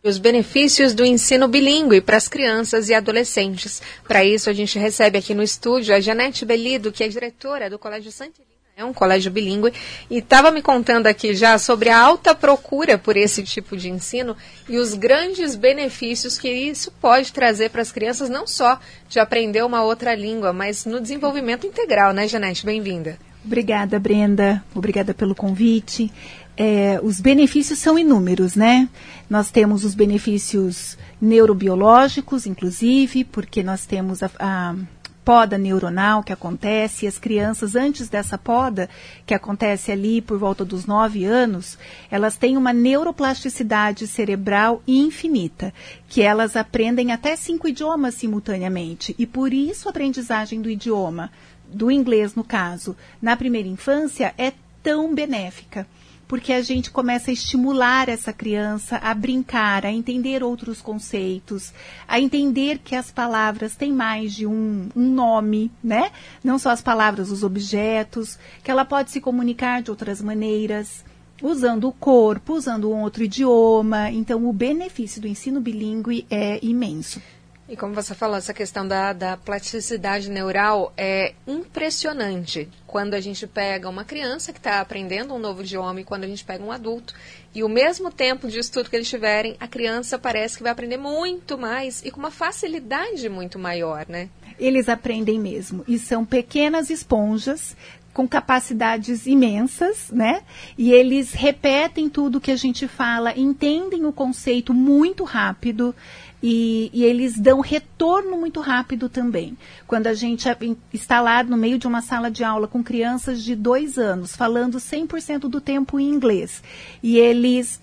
Os benefícios do ensino bilíngue para as crianças e adolescentes. Para isso, a gente recebe aqui no estúdio a Janete Belido, que é diretora do Colégio Santa Helena, é um colégio bilíngue, e estava me contando aqui já sobre a alta procura por esse tipo de ensino e os grandes benefícios que isso pode trazer para as crianças, não só de aprender uma outra língua, mas no desenvolvimento integral, né, Janete? Bem-vinda. Obrigada, Brenda. Obrigada pelo convite. Os benefícios são inúmeros, né? Nós temos os benefícios neurobiológicos, inclusive, porque nós temos a poda neuronal que acontece, e as crianças, antes dessa poda, que acontece ali por volta dos 9 anos, elas têm uma neuroplasticidade cerebral infinita, que elas aprendem até 5 idiomas simultaneamente, e por isso a aprendizagem do idioma, do inglês no caso, na primeira infância, é tão benéfica. Porque a gente começa a estimular essa criança a brincar, a entender outros conceitos, a entender que as palavras têm mais de um nome, né? Não só as palavras, os objetos, que ela pode se comunicar de outras maneiras, usando o corpo, usando um outro idioma. Então, o benefício do ensino bilíngue é imenso. E como você falou, essa questão da plasticidade neural é impressionante. Quando a gente pega uma criança que está aprendendo um novo idioma e quando a gente pega um adulto, e o mesmo tempo de estudo que eles tiverem, a criança parece que vai aprender muito mais e com uma facilidade muito maior, né? Eles aprendem mesmo, e são pequenas esponjas com capacidades imensas, né? E eles repetem tudo que a gente fala, entendem o conceito muito rápido. E eles dão retorno muito rápido também. Quando a gente está lá no meio de uma sala de aula com crianças de 2 anos, falando 100% do tempo em inglês, e eles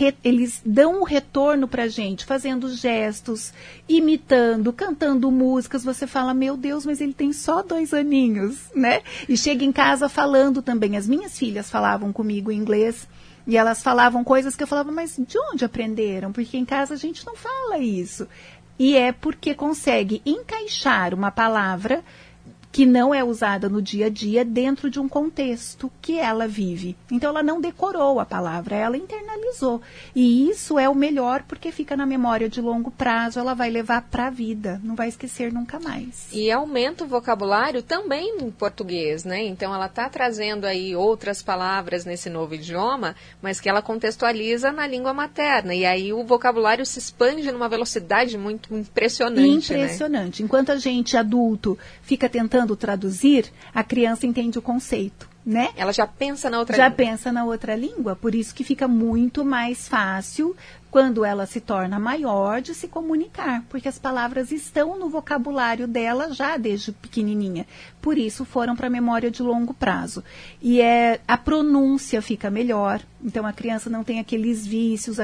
dão um retorno para a gente, fazendo gestos, imitando, cantando músicas, você fala, meu Deus, mas ele tem só 2 aninhos, né? E chega em casa falando também. As minhas filhas falavam comigo em inglês, e elas falavam coisas que eu falava, mas de onde aprenderam? Porque em casa a gente não fala isso. E é porque consegue encaixar uma palavra que não é usada no dia a dia dentro de um contexto que ela vive. Então, ela não decorou a palavra, ela internalizou. E isso é o melhor porque fica na memória de longo prazo, ela vai levar para a vida, não vai esquecer nunca mais. E aumenta o vocabulário também em português, né? Então, ela está trazendo aí outras palavras nesse novo idioma, mas que ela contextualiza na língua materna. E aí o vocabulário se expande numa velocidade muito impressionante, Impressionante. Né? Enquanto a gente, adulto, fica tentando traduzir, a criança entende o conceito, né? Ela já pensa na outra língua. Já pensa na outra língua, por isso que fica muito mais fácil, quando ela se torna maior, de se comunicar, porque as palavras estão no vocabulário dela já desde pequenininha. Por isso foram para a memória de longo prazo. E a pronúncia fica melhor, então a criança não tem aqueles vícios,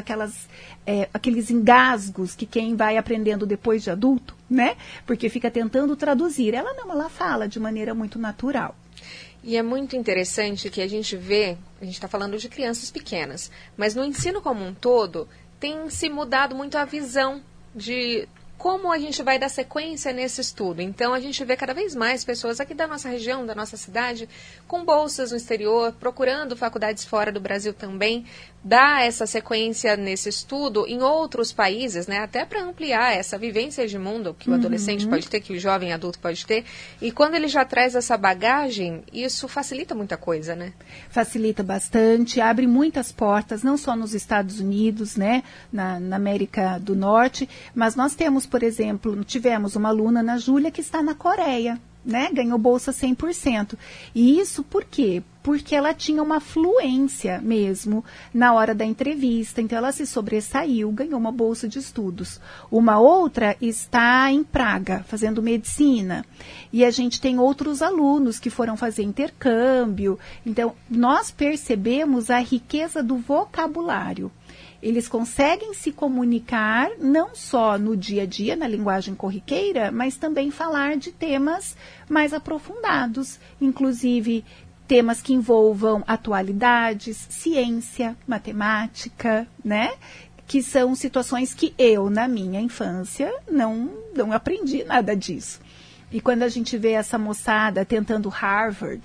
aqueles engasgos que quem vai aprendendo depois de adulto, né? Porque fica tentando traduzir. Ela não, ela fala de maneira muito natural. E é muito interessante que a gente vê, a gente está falando de crianças pequenas, mas no ensino como um todo, tem se mudado muito a visão de como a gente vai dar sequência nesse estudo. Então, a gente vê cada vez mais pessoas aqui da nossa região, da nossa cidade, com bolsas no exterior, procurando faculdades fora do Brasil também, dar essa sequência nesse estudo em outros países, né? Até para ampliar essa vivência de mundo que o adolescente pode ter, que o jovem adulto pode ter. E quando ele já traz essa bagagem, isso facilita muita coisa, né? Facilita bastante, abre muitas portas, não só nos Estados Unidos, né? Na América do Norte, mas nós temos, por exemplo, tivemos uma aluna, Ana Júlia, que está na Coreia, né? Ganhou bolsa 100%. E isso por quê? Porque ela tinha uma fluência mesmo na hora da entrevista, então ela se sobressaiu, ganhou uma bolsa de estudos. Uma outra está em Praga, fazendo medicina, e a gente tem outros alunos que foram fazer intercâmbio. Então, nós percebemos a riqueza do vocabulário. Eles conseguem se comunicar não só no dia a dia, na linguagem corriqueira, mas também falar de temas mais aprofundados, inclusive temas que envolvam atualidades, ciência, matemática, né? Que são situações que eu, na minha infância, não aprendi nada disso. E quando a gente vê essa moçada tentando Harvard,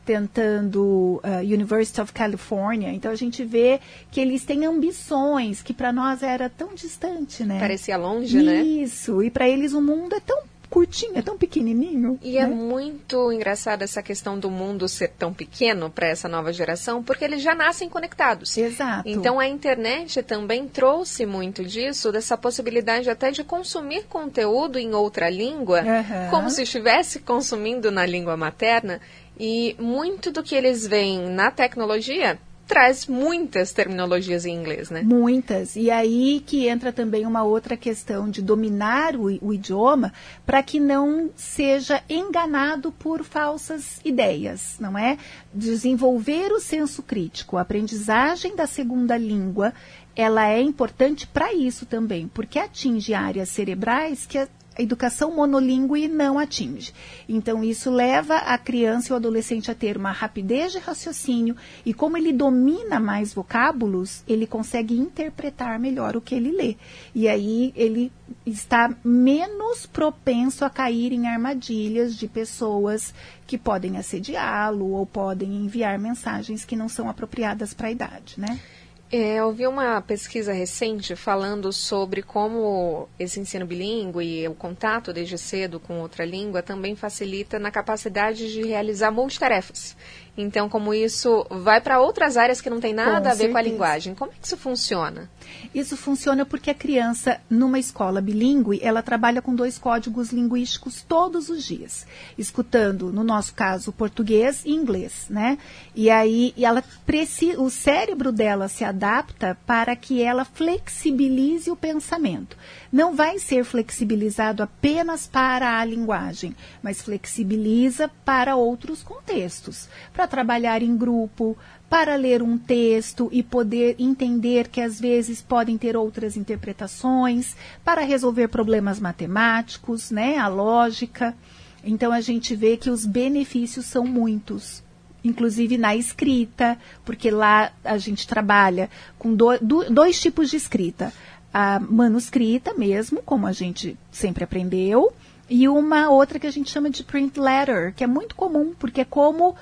tentando University of California, então a gente vê que eles têm ambições que para nós era tão distante, né? Parecia longe, né? Isso, e para eles o mundo é tão curtinho, é tão pequenininho. E é muito engraçada essa questão do mundo ser tão pequeno para essa nova geração, porque eles já nascem conectados. Exato. Então a internet também trouxe muito disso, dessa possibilidade até de consumir conteúdo em outra língua, como se estivesse consumindo na língua materna, e muito do que eles veem na tecnologia traz muitas terminologias em inglês, né? Muitas. E aí que entra também uma outra questão de dominar o idioma para que não seja enganado por falsas ideias, não é? Desenvolver o senso crítico, a aprendizagem da segunda língua, ela é importante para isso também, porque atinge áreas cerebrais que a educação monolíngue não atinge. Então, isso leva a criança e o adolescente a ter uma rapidez de raciocínio e como ele domina mais vocábulos, ele consegue interpretar melhor o que ele lê. E aí, ele está menos propenso a cair em armadilhas de pessoas que podem assediá-lo ou podem enviar mensagens que não são apropriadas para a idade, né? Eu vi uma pesquisa recente falando sobre como esse ensino bilíngue e o contato desde cedo com outra língua também facilita na capacidade de realizar multitarefas. Então, como isso vai para outras áreas que não tem nada a ver com a linguagem. Como é que isso funciona? Isso funciona porque a criança, numa escola bilíngue, ela trabalha com 2 códigos linguísticos todos os dias, escutando, no nosso caso, português e inglês, né? E aí ela o cérebro dela se adapta para que ela flexibilize o pensamento. Não vai ser flexibilizado apenas para a linguagem, mas flexibiliza para outros contextos, para trabalhar em grupo, para ler um texto e poder entender que às vezes podem ter outras interpretações, para resolver problemas matemáticos, né, a lógica. Então a gente vê que os benefícios são muitos, inclusive na escrita, porque lá a gente trabalha com 2 tipos de escrita. A manuscrita mesmo, como a gente sempre aprendeu, e uma outra que a gente chama de print letter, que é muito comum, porque é como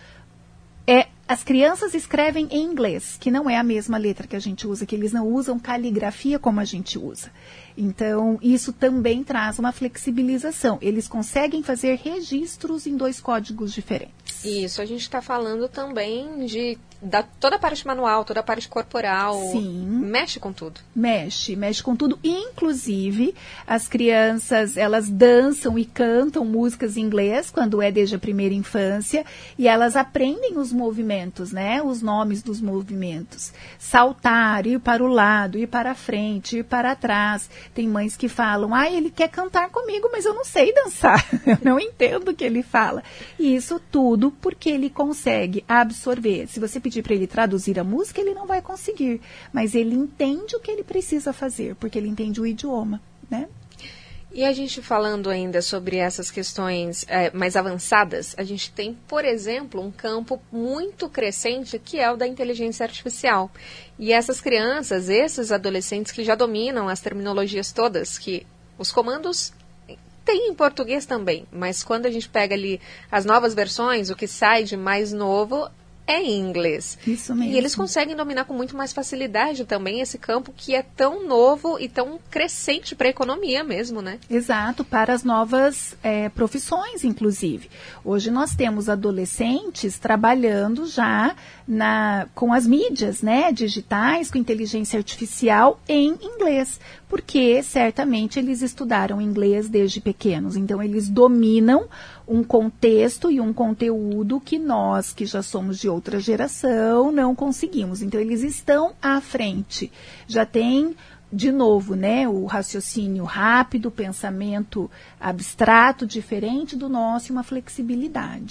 as crianças escrevem em inglês, que não é a mesma letra que a gente usa, que eles não usam caligrafia como a gente usa. Então, isso também traz uma flexibilização. Eles conseguem fazer registros em 2 códigos diferentes. Isso, a gente está falando também da toda a parte manual, toda a parte corporal. Sim. Mexe com tudo. Mexe com tudo. Inclusive, as crianças, elas dançam e cantam músicas em inglês, quando é desde a primeira infância, e elas aprendem os movimentos, né? Os nomes dos movimentos. Saltar, ir para o lado, ir para a frente, ir para trás. Tem mães que falam, ele quer cantar comigo, mas eu não sei dançar. Eu não entendo o que ele fala. E isso tudo porque ele consegue absorver. Se você pedir para ele traduzir a música, ele não vai conseguir. Mas ele entende o que ele precisa fazer, porque ele entende o idioma, né? E a gente falando ainda sobre essas questões mais avançadas, a gente tem, por exemplo, um campo muito crescente que é o da inteligência artificial. E essas crianças, esses adolescentes que já dominam as terminologias todas, que os comandos tem em português também, mas quando a gente pega ali as novas versões, o que sai de mais novo é em inglês. Isso mesmo. E eles conseguem dominar com muito mais facilidade também esse campo que é tão novo e tão crescente para a economia mesmo, né? Exato, para as novas profissões, inclusive. Hoje nós temos adolescentes trabalhando já com as mídias, né, digitais, com inteligência artificial em inglês, porque certamente eles estudaram inglês desde pequenos, então eles dominam um contexto e um conteúdo que nós, que já somos de outra geração, não conseguimos. Então eles estão à frente, já tem de novo, né, o raciocínio rápido, o pensamento abstrato, diferente do nosso e uma flexibilidade.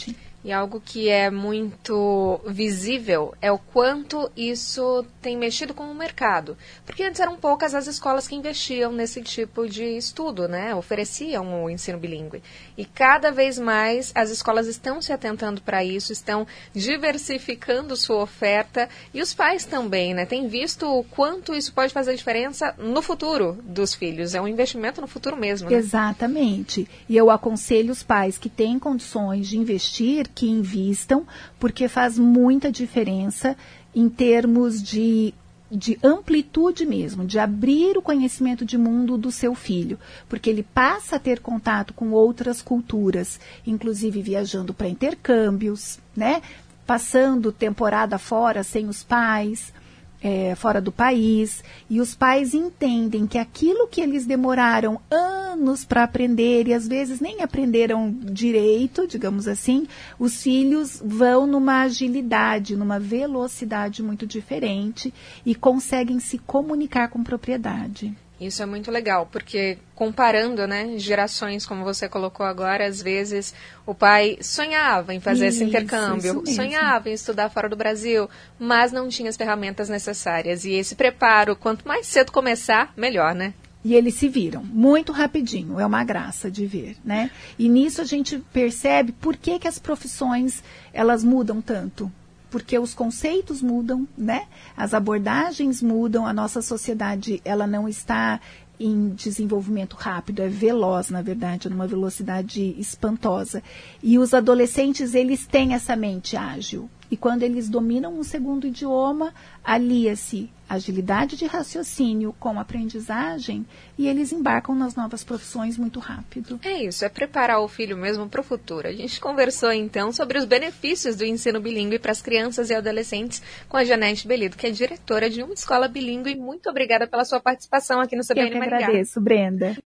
E algo que é muito visível é o quanto isso tem mexido com o mercado. Porque antes eram poucas as escolas que investiam nesse tipo de estudo, né? Ofereciam o ensino bilíngue. E cada vez mais as escolas estão se atentando para isso, estão diversificando sua oferta. E os pais também, né? Têm visto o quanto isso pode fazer diferença no futuro dos filhos. É um investimento no futuro mesmo, né? Exatamente. E eu aconselho os pais que têm condições de investir, que invistam, porque faz muita diferença em termos de amplitude mesmo, de abrir o conhecimento de mundo do seu filho, porque ele passa a ter contato com outras culturas, inclusive viajando para intercâmbios, né? Passando temporada fora sem os pais, fora do país, e os pais entendem que aquilo que eles demoraram anos para aprender, e às vezes nem aprenderam direito, digamos assim, os filhos vão numa agilidade, numa velocidade muito diferente e conseguem se comunicar com propriedade. Isso é muito legal, porque comparando, né, gerações, como você colocou agora, às vezes o pai sonhava em fazer esse intercâmbio, sonhava em estudar fora do Brasil, mas não tinha as ferramentas necessárias. E esse preparo, quanto mais cedo começar, melhor, né? E eles se viram muito rapidinho, é uma graça de ver, né? E nisso a gente percebe por que as profissões, elas mudam tanto. Porque os conceitos mudam, né? As abordagens mudam, a nossa sociedade ela não está em desenvolvimento rápido, é veloz, na verdade, numa velocidade espantosa. E os adolescentes, eles têm essa mente ágil. E quando eles dominam um segundo idioma, alia-se agilidade de raciocínio com aprendizagem e eles embarcam nas novas profissões muito rápido. É isso, é preparar o filho mesmo para o futuro. A gente conversou então sobre os benefícios do ensino bilíngue para as crianças e adolescentes com a Janete Bellido, que é diretora de uma escola bilíngue. Muito obrigada pela sua participação aqui no CBN Maringá. Eu que agradeço, Brenda.